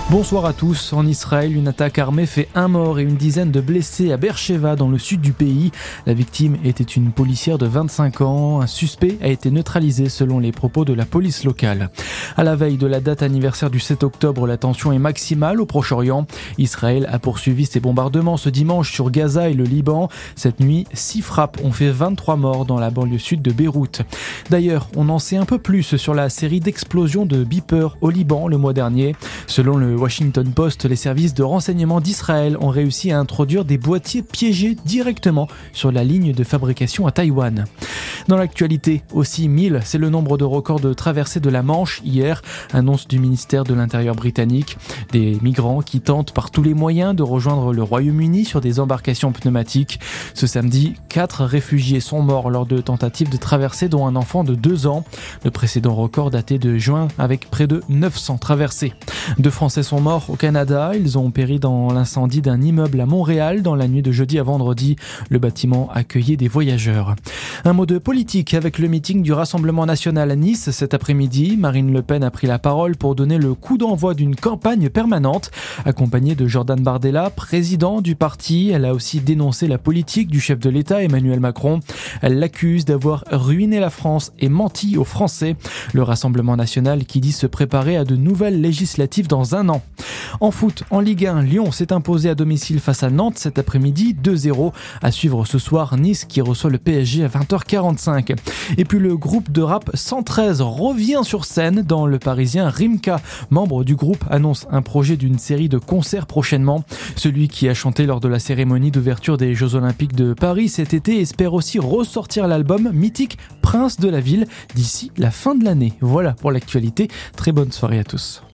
Bonsoir à tous. En Israël, une attaque armée fait un mort et une dizaine de blessés à Beersheva dans le sud du pays. La victime était une policière de 25 ans. Un suspect a été neutralisé selon les propos de la police locale. À la veille de la date anniversaire du 7 octobre, la tension est maximale au Proche-Orient. Israël a poursuivi ses bombardements ce dimanche sur Gaza et le Liban. Cette nuit, 6 frappes ont fait 23 morts dans la banlieue sud de Beyrouth. D'ailleurs, on en sait un peu plus sur la série d'explosions de beepers au Liban le mois dernier. Selon le Washington Post, les services de renseignement d'Israël ont réussi à introduire des boîtiers piégés directement sur la ligne de fabrication à Taïwan. Dans l'actualité, aussi 1000, c'est le nombre de records de traversée de la Manche hier, annonce du ministère de l'Intérieur britannique. Des migrants qui tentent par tous les moyens de rejoindre le Royaume-Uni sur des embarcations pneumatiques. Ce samedi, 4 réfugiés sont morts lors de tentatives de traversée, dont un enfant de 2 ans. Le précédent record datait de juin avec près de 900 traversées. 2 Français sont morts au Canada. Ils ont péri dans l'incendie d'un immeuble à Montréal dans la nuit de jeudi à vendredi. Le bâtiment accueillait des voyageurs. Un mot de politique avec le meeting du Rassemblement national à Nice cet après-midi. Marine Le Pen a pris la parole pour donner le coup d'envoi d'une campagne permanente. Accompagnée de Jordan Bardella, président du parti, elle a aussi dénoncé la politique du chef de l'État Emmanuel Macron. Elle l'accuse d'avoir ruiné la France et menti aux Français. Le Rassemblement national qui dit se préparer à de nouvelles législatives dans un an. En foot, en Ligue 1, Lyon s'est imposé à domicile face à Nantes cet après-midi, 2-0. À suivre ce soir, Nice qui reçoit le PSG à 20h45. Et puis le groupe de rap 113 revient sur scène dans le Parisien Rimka. Membre du groupe annonce un projet d'une série de concerts prochainement. Celui qui a chanté lors de la cérémonie d'ouverture des Jeux Olympiques de Paris cet été espère aussi ressortir l'album mythique Prince de la Ville d'ici la fin de l'année. Voilà pour l'actualité. Très bonne soirée à tous.